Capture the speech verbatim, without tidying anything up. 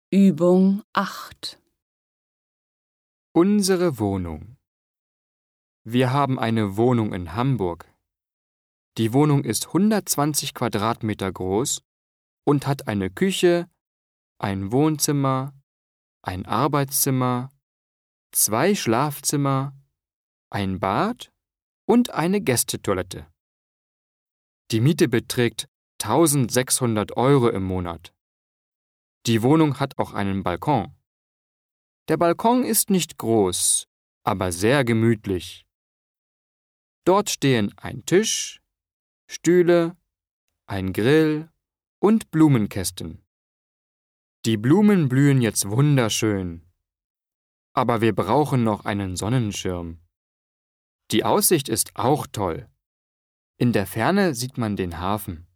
Übung acht. Unsere Wohnung. Wir haben eine Wohnung in Hamburg. Die Wohnung ist hundertzwanzig Quadratmeter groß und hat eine Küche, ein Wohnzimmer, ein Arbeitszimmer, zwei Schlafzimmer, ein Bad und eine Gästetoilette. Die Miete beträgt eintausendsechshundert Euro im Monat. Die Wohnung hat auch einen Balkon. Der Balkon ist nicht groß, aber sehr gemütlich. Dort stehen ein Tisch, Stühle, ein Grill und Blumenkästen. Die Blumen blühen jetzt wunderschön. Aber wir brauchen noch einen Sonnenschirm. Die Aussicht ist auch toll. In der Ferne sieht man den Hafen.